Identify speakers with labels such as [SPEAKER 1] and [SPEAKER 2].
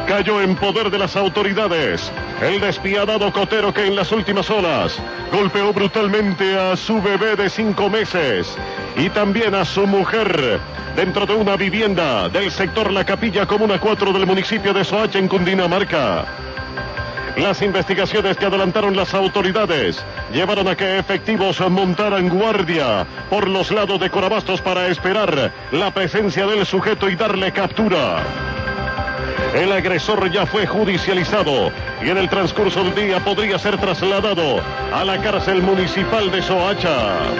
[SPEAKER 1] cayó en poder de las autoridades. El despiadado cotero que en las últimas horas golpeó brutalmente a su bebé de 5 meses y también a su mujer dentro de una vivienda del sector La Capilla, Comuna 4 del municipio de Soacha, en Cundinamarca. Las investigaciones que adelantaron las autoridades llevaron a que efectivos montaran guardia por los lados de Corabastos para esperar la presencia del sujeto y darle captura. El agresor ya fue judicializado y en el transcurso del día podría ser trasladado a la cárcel municipal de Soacha.